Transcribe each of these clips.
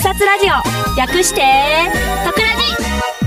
撮ラジオ、略して特ラジ。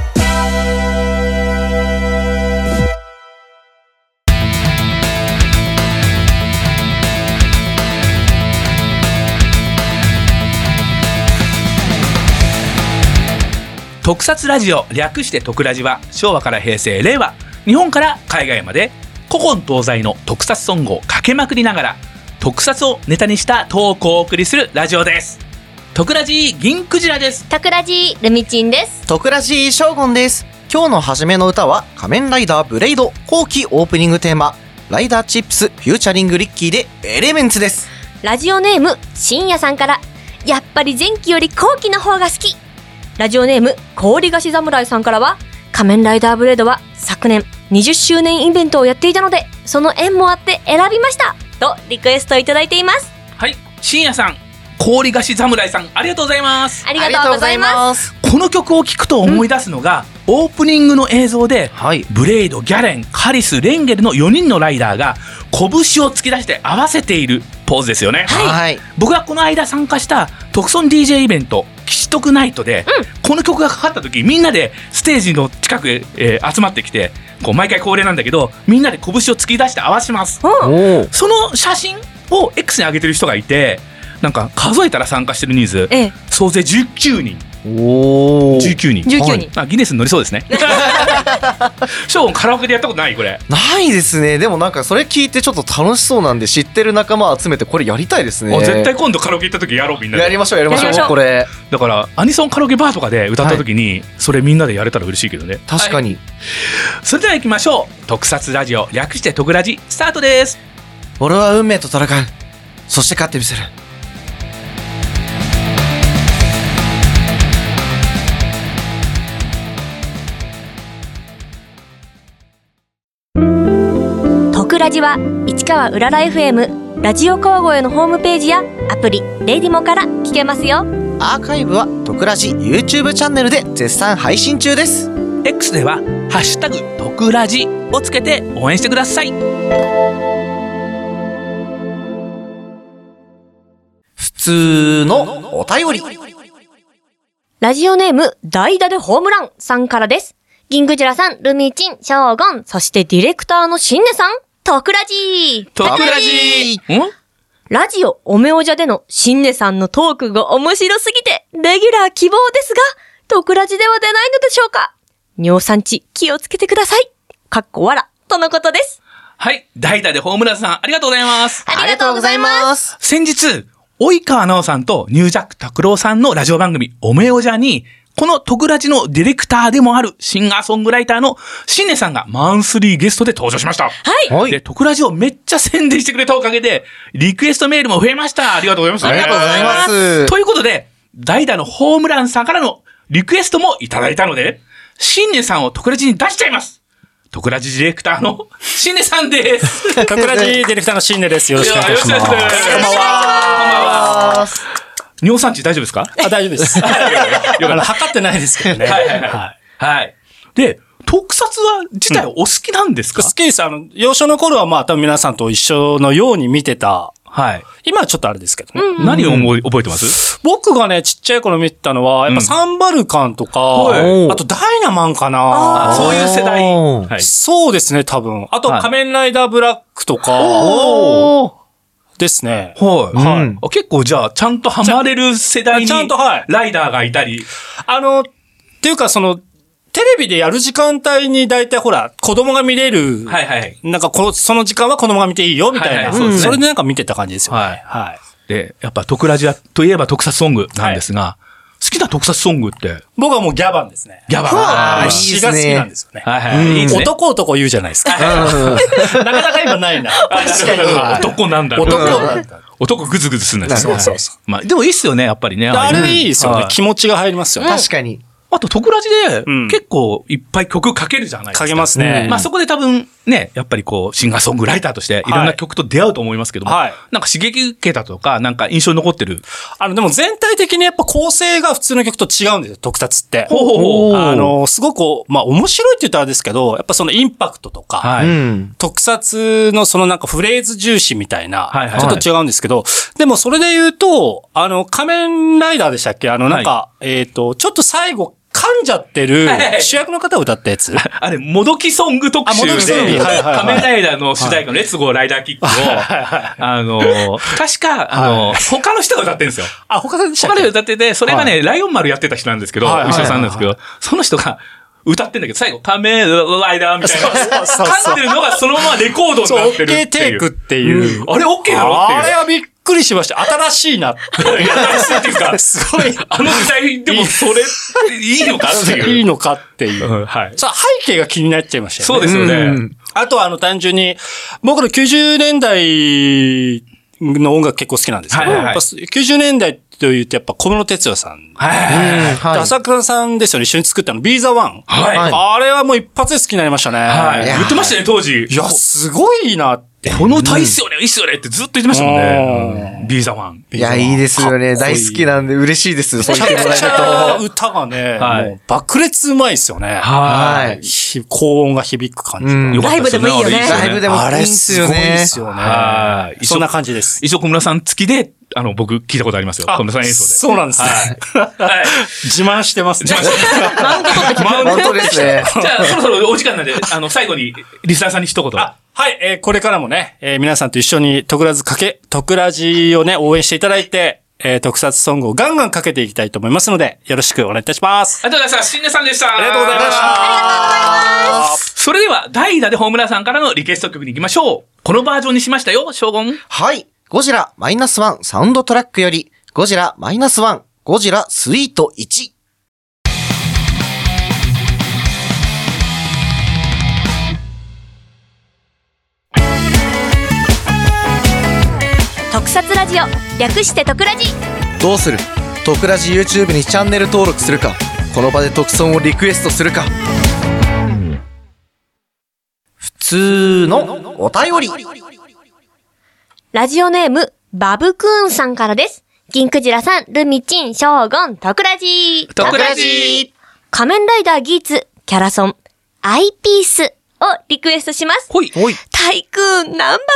特撮ラジオ、略して特ラジは、昭和から平成、令和、日本から海外まで古今東西の特撮ソングをかけまくりながら特撮をネタにしたトークをお送りするラジオです。特ラジ銀クジラです。 特ラジルミチンです。 特ラジショーゴンです。今日の初めの歌は仮面ライダーブレイド後期オープニングテーマ、ライダーチップスフューチャリングリッキーでエレメンツです。 ラジオネーム深夜さんから、やっぱり前期より後期の方が好き。ラジオネーム氷菓子侍さんからは、仮面ライダーブレードは昨年20周年イベントをやっていたので、その縁もあって選びましたとリクエストいただいています。 はい、深夜さん、氷菓子侍さん、ありがとうございます。 ありがとうございます。 この曲を聴くと思い出すのが、オープニングの映像で、ブレイド、ギャレン、カリス、レンゲルの4人のライダーが拳を突き出して合わせているポーズですよね。 はい、 僕がこの間参加した特ソン DJ イベントキシトクナイトで、この曲がかかった時、みんなでステージの近くへ、集まってきて、こう毎回恒例なんだけど、みんなで拳を突き出して合わします。その写真を X に上げてる人がいて、なんか数えたら参加してる人数、総勢19人。19人、ギネスに乗りそうですね。ショーン、カラオケでやったことない？これないですね。でもなんかそれ聞いてちょっと楽しそうなんで、知ってる仲間を集めてこれやりたいですね。 絶対今度カラオケ行った時やろう。みんなでやりましょう。これだからアニソンカラオケバーとかで歌った時に、それみんなでやれたら嬉しいけどね。 確かに、 それでは行きましょう。特撮ラジオ、略して特ラジ、スタートです。 俺は運命と戦う、そして勝ってみせる。 特ラジは市川うらら FM ラジオ川越のホームページやアプリレディモから聞けますよ。 アーカイブは特ラジ YouTube チャンネルで絶賛配信中です。 X ではハッシュタグ特ラジをつけて応援してください。 普通のお便り。 ラジオネーム代打でホームランさんからです。銀クジラさん、ルミチン、ショーゴン、そしてディレクターのシンネさん、特ラジラジオおめおじゃでのシンネさんのトークが面白すぎてレギュラー希望ですが、特ラジでは出ないのでしょうか。尿酸値気をつけてください。かっこわらとのことです。 はい、代打でホームランさん、ありがとうございます。 ありがとうございます。 先日及川奈緒さんとニュージャック拓郎さんのラジオ番組おめおじゃに、この特ラジのディレクターでもあるシンガーソングライターのシンネさんがマンスリーゲストで登場しました。 はい。 で、特ラジをめっちゃ宣伝してくれたおかげで、リクエストメールも増えました。ありがとうございます。 ありがとうございます。 ということで、代打のホームランさんからのリクエストもいただいたので、シンネさんを特ラジに出しちゃいます。特ラジディレクターのシンネさんです。 特ラジディレクターのシンネです。よろしくお願いします。 こんばんは。尿酸値大丈夫ですか？ 大丈夫です。測ってないですけどね。 はい。で、特撮は自体お好きなんですか？ 好きです。幼少の頃は多分皆さんと一緒のように見てた。 はい。 今はちょっとあれですけどね。 何を覚えてます？ 僕がね、ちっちゃい頃見てたのは、やっぱサンバルカンとか、あとダイナマンかな。 そういう世代。 そうですね、多分。あと仮面ライダーブラックとか。ですね。 はい。結構じゃあ、ちゃんとハマれる世代に、ライダーがいたり。 っていうかテレビでやる時間帯に大体ほら、子供が見れる。なんかその時間は子供が見ていいよ、みたいな。それでなんか見てた感じですよね。 で、やっぱ特ラジといえば特撮ソングなんですが、好きな特撮ソングって？ 僕はもうギャバンですね。 ギャバン。 詩が好きなんですよね。男言うじゃないですか。なかなか今ないな。確かに。 男なんだ。男グズグズするんだ。 そう。 まあ、でもいいっすよね、やっぱりね。 あれいいですよね。気持ちが入りますよね。 確かに。 あと、特ラジで結構いっぱい曲かけるじゃないですか。 かけますね。 まあそこで多分、 ね、やっぱりこう、シンガーソングライターとしていろんな曲と出会うと思いますけども、なんか刺激受けたとか、なんか印象に残ってる。 でも全体的にやっぱ構成が普通の曲と違うんですよ、特撮って。すごく面白いって言ったらあれですけど、やっぱそのインパクトとか、特撮のそのなんかフレーズ重視みたいな、ちょっと違うんですけど、でもそれで言うと、仮面ライダーでしたっけなんか、ちょっと最後、噛んじゃってる主役の方を歌ったやつあれ、もどきソング特集で、仮面ライダーの主題歌のレッツゴーライダーキックを、確か、他の人が歌ってるんですよ。 他の人が歌ってて、それがね、ライオン丸やってた人なんですけど、後ろさんなんですけど、その人が、歌ってんだけど、最後、仮面ライダーみたいな。噛んでるのがそのままレコードになってるっていう。 OK テイクっていう。 あれ OK だろっていう。 あれはびっくりしました。新しいなって。 新しいっていうか、すごい。あの時代でもそれ、いいのかっていう。 いいのかっていう。さあ、背景が気になっちゃいましたよね。 そうですよね。 あとは単純に、僕の90年代の音楽結構好きなんですけど、90年代と言ってやっぱ小室哲哉さん。朝倉さんですよね、一緒に作ったの。Be the One。あれはもう一発で好きになりましたね。 言ってましたね、当時。 いや、すごいなって。 この歌いいっすよね、いいっすよねってずっと言ってましたもんね。Be the One。 いや、いいですよね。大好きなんで嬉しいです。 そう言ってもらえると。歌がね、もう爆裂うまいっすよね。高音が響く感じ。 ライブでもいいよね。 ライブでもいいっすよね。 すごいですよね。そんな感じです。 一応小村さん付きで、僕聞いたことありますよ。小村さん演奏で。 そうなんですね。自慢してますね。 マウントですね。 じゃあ、そろそろお時間なんで、最後に、リスナーさんに一言。 はい、これからもね、皆さんと一緒に特ラジをね、応援していただいて、特撮ソングをガンガンかけていきたいと思いますので、よろしくお願いいたします。 ありがとうございました。しんねさんでした。 ありがとうございました。 ありがとうございます。 それでは、代打でホームランさんからのリクエスト曲に行きましょう。このバージョンにしましたよ、将軍。 はい。ゴジラ-1サウンドトラックより、ゴジラ-1、ゴジラスイート1。 特撮ラジオ、略して特ラジ。 どうする？特ラジ YouTube にチャンネル登録するか、この場で特ソンをリクエストするか。普通のお便り。 ラジオネーム、バブクーンさんからです。銀クジラさん、ルミチン、ショーゴン、特ラジ。 特ラジ。 仮面ライダーギーツ、キャラソン、アイピースをリクエストします。 ほい。 タイクーンナンバーワンです。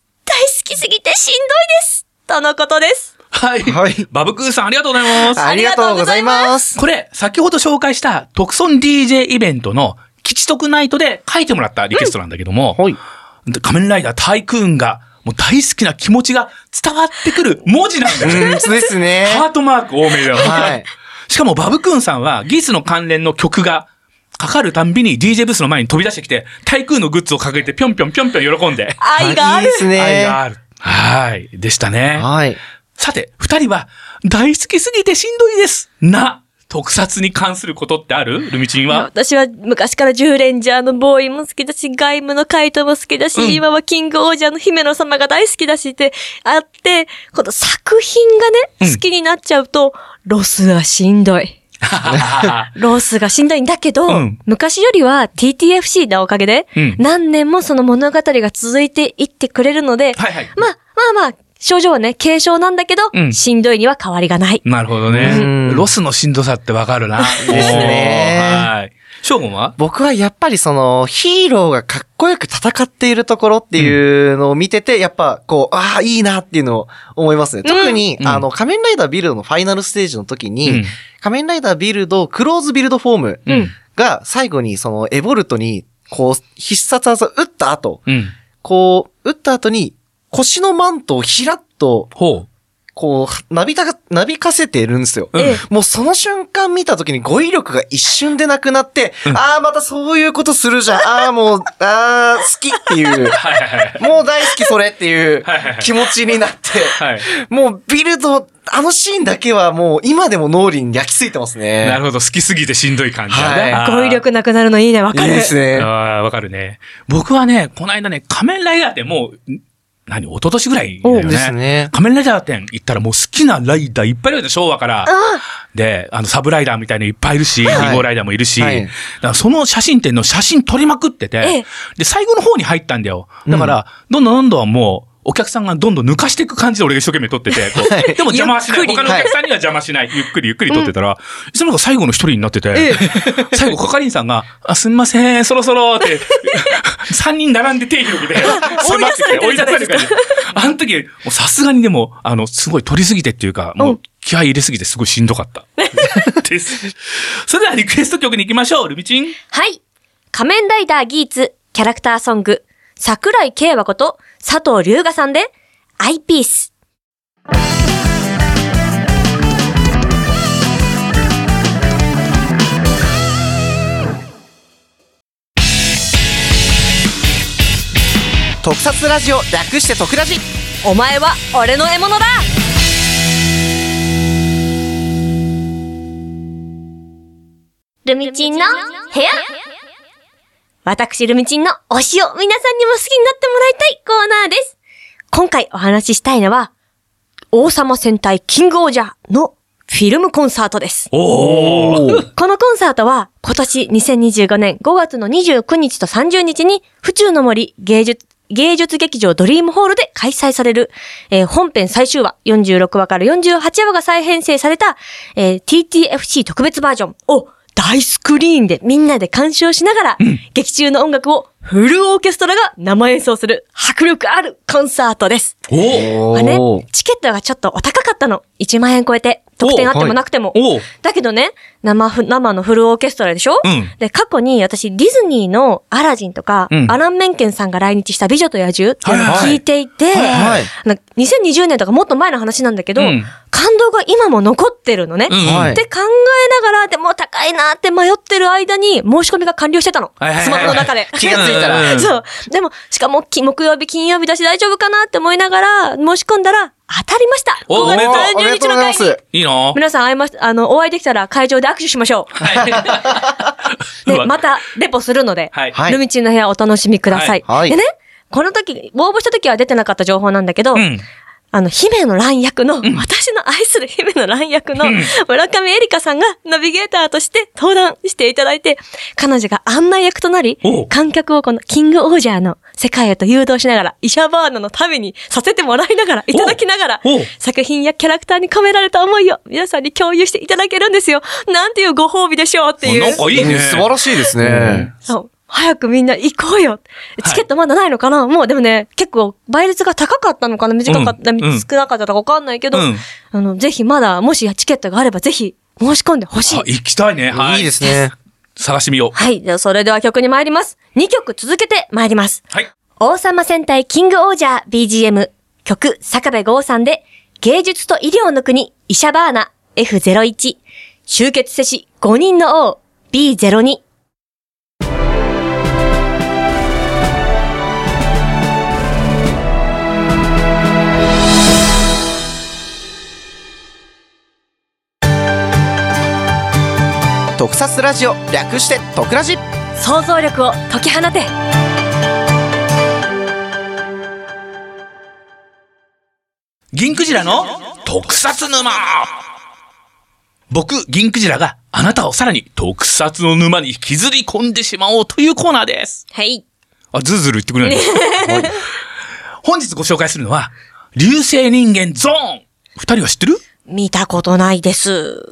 大好きすぎてしんどいです。とのことです。 はい。バブクーさんありがとうございます。 ありがとうございます。 これ、先ほど紹介した特ソン DJ イベントの吉徳ナイトで書いてもらったリクエストなんだけども、仮面ライダータイクーンがもう大好きな気持ちが伝わってくる文字なんだよね。 そうですね。 ハートマーク多めだよ。しかもバブクーンさんはギースの関連の曲がかかるたんびに DJ ブースの前に飛び出してきて、タイクーンのグッズを掲げてぴょんぴょん喜んで。 愛がある。 いいですね。 愛がある。はい。でしたね。 はい。 さて、二人は大好きすぎてしんどいです。特撮に関することってある？ルミチンは。 私は昔から10レンジャーのボーイも好きだし、ガイムのカイトも好きだし、今はキングオージャーの姫野様が大好きだしってあって、この作品がね、好きになっちゃうと、ロスがしんどい。ロスがしんどいんだけど、昔よりは TTFC のおかげで、何年もその物語が続いていってくれるので、まあ、症状はね、軽症なんだけど、しんどいには変わりがない。 なるほどね。ロスのしんどさってわかるな。 ですね。 はい。ショーゴンは？ 僕はやっぱりその、ヒーローがかっこよく戦っているところっていうのを見てて、やっぱこう、いいなっていうのを思いますね。特に、仮面ライダービルドのファイナルステージの時に、仮面ライダービルド、クローズビルドフォームが最後にそのエボルトに、こう、必殺技を打った後、打った後に、腰のマントをひらっと、こう、なびかせてるんですよ。もうその瞬間見た時に語彙力が一瞬でなくなって、またそういうことするじゃん。もう、好きっていう、もう大好きそれっていう気持ちになって、もうビルド、あのシーンだけはもう今でも脳裏に焼き付いてますね。 なるほど、好きすぎてしんどい感じだね。 語彙力なくなるのいいね、わかる。 いいですね。 わかるね。僕はね、この間ね、仮面ライダーってもう、 一昨年ぐらいだよね。 ですね。 仮面ライダー展行ったらもう好きなライダーいっぱいいるよね、昭和から。で、サブライダーみたいないっぱいいるし、2号ライダーもいるし、だからその写真展の写真撮りまくってて、で、最後の方に入ったんだよ。だから、どんどんもう、お客さんがどんどん抜かしていく感じで俺が一生懸命撮ってて、でも邪魔はしない。他のお客さんには邪魔しない。ゆっくり撮ってたら、その中最後の一人になってて、最後係員さんが、すみません、そろそろって、3人並んで手広げて、追い出されて感じ。あの時、さすがにでも、すごい撮りすぎてっていうか、もう気合い入れすぎてすごいしんどかった。です。それではリクエスト曲に行きましょう、ルミチン。 はい。仮面ライダーギーツ、キャラクターソング、桜井慶和こと佐藤龍河さんで、アイピース。 特撮ラジオ略して特ラジ。 お前は俺の獲物だ。ルミチンの部屋。私ルミチンの推しを皆さんにも好きになってもらいたいコーナーです。今回お話ししたいのは、王様戦隊キングオージャーのフィルムコンサートです。このコンサートは今年2025年5月の29日と30日に府中の森芸術劇場ドリームホールで開催される、本編最終話46話から48話が再編成された、TTFC 特別バージョンを大スクリーンでみんなで鑑賞しながら、劇中の音楽をフルオーケストラが生演奏する迫力あるコンサートです。チケットがちょっとお高かったの。1万円超えて。特典あってもなくても。だけどね、生のフルオーケストラでしょ、で、過去に私、ディズニーのアラジンとか、アラン・メンケンさんが来日した美女と野獣っていうのを聞いていて、2020年とかもっと前の話なんだけど、感動が今も残ってるのね。って考えながら、でも高いなって迷ってる間に申し込みが完了してたの。スマホの中で。 気がついたら。 そう。でも、しかも木曜日、金曜日だし大丈夫かなって思いながら申し込んだら、当たりました。5月30日の会に。 いいの？ 皆さんお会いできたら会場で握手しましょう。で、またレポするので、ルミチンの部屋お楽しみください。でね、この時、応募した時は出てなかった情報なんだけど、姫の蘭役の、私の愛する姫の蘭役の村上エリカさんがナビゲーターとして登壇していただいて、彼女が案内役となり、観客をこのキングオージャーの世界へと誘導しながら、イシャバーナの旅にさせてもらいながら、いただきながら、作品やキャラクターに込められた思いを皆さんに共有していただけるんですよ。なんていうご褒美でしょうっていう。 なんかいいね。 素晴らしいですね。 そう。早くみんな行こうよ。チケットまだないのかな、もうでもね、結構倍率が高かったのかな短かった、少なかったかわかんないけど、ぜひまだ、もしチケットがあればぜひ申し込んでほしい。 行きたいね。 いいですね。 探してみよう。 はい。じゃあそれでは曲に参ります。2曲続けて参ります。 はい。 王様戦隊キングオージャー BGM 曲坂部剛さんで芸術と医療の国イシャバーナ F01 集結せし5人の王 B02。 特撮ラジオ略して特ラジ。 想像力を解き放て。 銀クジラの特撮沼。僕、銀クジラがあなたをさらに特撮の沼に引きずり込んでしまおうというコーナーです。 はい。 ずるずる言ってくれるんです本日ご紹介するのは、流星人間ゾーン。二人は知ってる？ 見たことないです。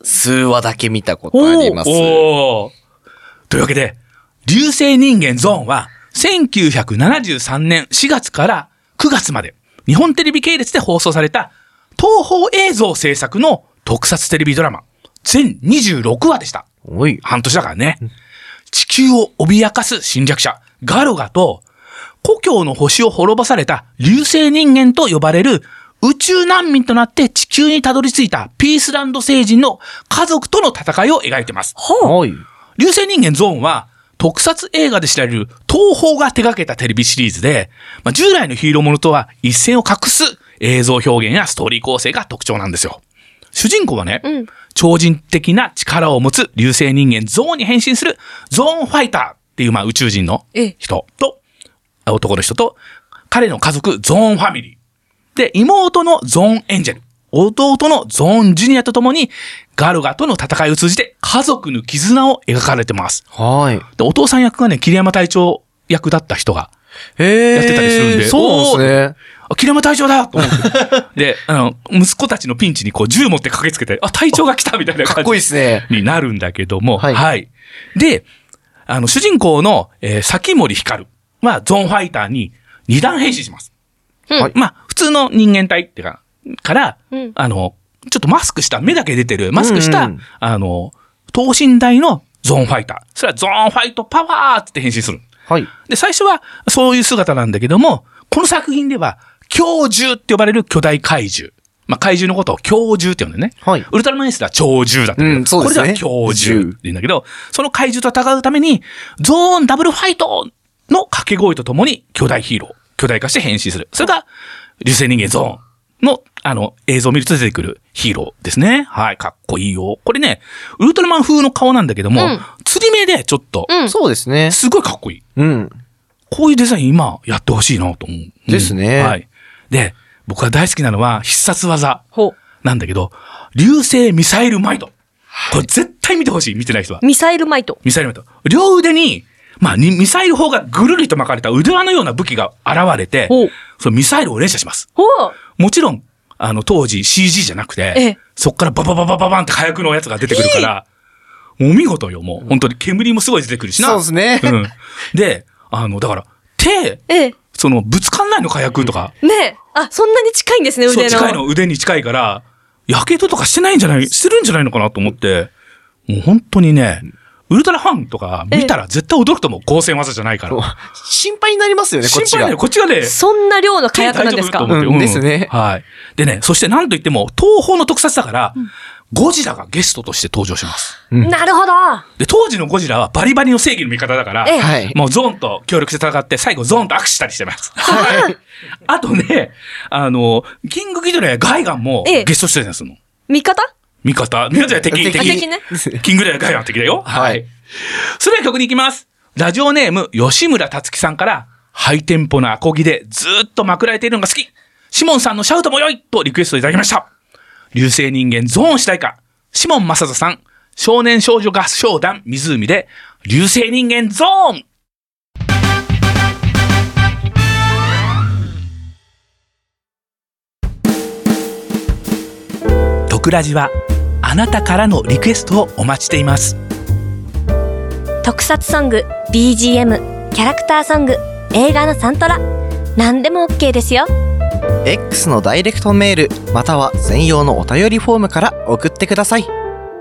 数話だけ見たことあります。 というわけで、流星人間ゾーンは、1973年4月から9月まで、日本テレビ系列で放送された、東宝映像制作の特撮テレビドラマ、全26話でした。半年だからね。地球を脅かす侵略者、ガロガと、故郷の星を滅ぼされた流星人間と呼ばれる、宇宙難民となって地球にたどり着いたピースランド星人の家族との戦いを描いてます。流星人間ゾーンは特撮映画で知られる東宝が手掛けたテレビシリーズで、従来のヒーローものとは一線を画す映像表現やストーリー構成が特徴なんですよ。主人公はね、超人的な力を持つ流星人間ゾーンに変身するゾーンファイターっていう宇宙人の人と、男の人と、 彼の家族ゾーンファミリー。で、妹のゾーンエンジェル。弟のゾーンジュニアと共にガルガとの戦いを通じて家族の絆を描かれてます。 はい。 で、お父さん役がね、桐山隊長役だった人がやってたりするんで。 そうですね。 桐山隊長だと思って。で、息子たちのピンチにこう銃持って駆けつけて、隊長が来たみたいな感じ。 かっこいいですね。 になるんだけども。 はい。 はい。で、主人公の、崎森光はゾーンファイターに二段変身します。 はい。 まあ、普通の人間体ってか、から、ちょっとマスクした、目だけ出てる、マスクした、等身大のゾーンファイター。それはゾーンファイトパワーって変身する。 はい。 で、最初はそういう姿なんだけども、この作品では、狂獣って呼ばれる巨大怪獣。まあ、怪獣のことを狂獣って呼んでね。はい。ウルトラマン S では鳥獣だったけど、 そうですね。 これでは狂獣って言うんだけど、その怪獣と戦うために、ゾーンダブルファイトの掛け声とともに巨大ヒーロー、巨大化して変身する。それが、流星人間ゾーンの、映像を見ると出てくるヒーローですね。はい、かっこいいよ。これね、ウルトラマン風の顔なんだけども、釣り目でちょっと、 そうですね。 すごいかっこいい。こういうデザイン今やってほしいなと思う。 ですね。 はい。で、僕が大好きなのは必殺技なんだけど、流星ミサイルマイト。これ絶対見てほしい、見てない人は。 ミサイルマイト。 ミサイルマイト。両腕に、まあ、ミサイル砲がぐるりと巻かれた腕輪のような武器が現れて、そのミサイルを連射します。もちろん、当時 CG じゃなくて、そっからババババババンって火薬のやつが出てくるから、もう見事よ、もう。本当に煙もすごい出てくるしな。 そうですね。 で、だから、その、ぶつかんないの火薬とか。 ねそんなに近いんですね、腕の。 そう、近いの、腕に近いから、やけどとかしてるんじゃないのかなと思って、もう本当にね、ウルトラファンとか見たら絶対驚くと思う。光線技じゃないから。 心配になりますよね、こっちが。 心配になる。こっちがね。 そんな量の火薬なんですか？ ですね。 はい。でね、そしてなんといっても、東宝の特撮だから、ゴジラがゲストとして登場します。 なるほど。 で、当時のゴジラはバリバリの正義の味方だから、もうゾーンと協力して戦って、最後ゾーンと握手したりしてます。はい。あとね、キングギドラやガイガンもゲスト出演するの。 味方じゃ敵ね。キングギドラやガイガン敵だよ。はい。それでは曲に行きます。ラジオネーム、吉村達樹さんから、ハイテンポなアコギでずーっとまくられているのが好き。シモンさんのシャウトも良いとリクエストいただきました。流星人間ゾーン主題歌。シモン正人さん、少年少女合唱団湖で、流星人間ゾーン。徳ラジは、あなたからのリクエストをお待ちしています。 特撮ソング、BGM、キャラクターソング、映画のサントラ、何でも OK ですよ。 X のダイレクトメール、または専用のお便りフォームから送ってください。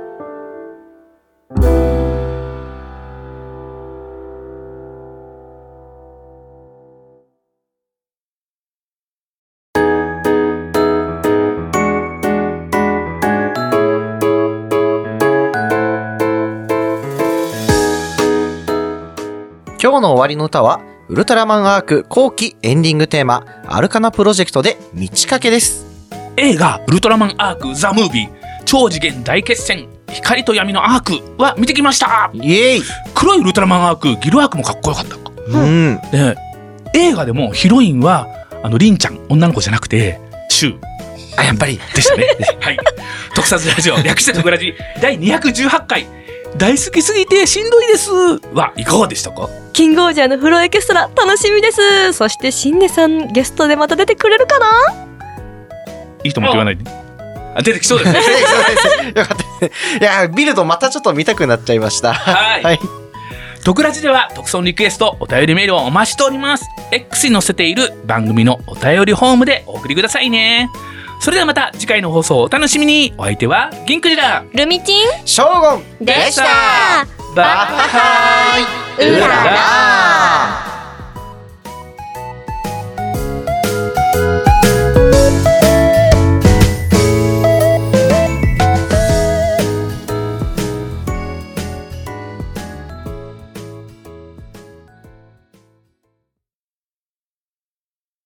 今日の終わりの歌はウルトラマンアーク後期エンディングテーマアルカナプロジェクトで満ち欠けです。 映画ウルトラマンアークザ・ムービー超次元大決戦光と闇のアークは見てきました。 イエーイ。 黒いウルトラマンアークギルアークもかっこよかった。で映画でもヒロインはリンちゃん女の子じゃなくてシュウやっぱりでしたね。はい特撮ラジオ略して特ラジ第218回大好きすぎてしんどいですはいかがでしたか？ キングオージャーのフロエキストラ楽しみです。そしてシンネさんゲストでまた出てくれるかな？ いいとも言わないで。出てきそうですね。 よかったです。いや見るとまたちょっと見たくなっちゃいました。はい。 特ラジでは特損リクエストお便りメールをお待ちしております。X に載せている番組のお便りフォームでお送りくださいね。それではまた次回の放送をお楽しみに。お相手は銀クジラルミチンショーゴンでした。 バイバイ。 うらら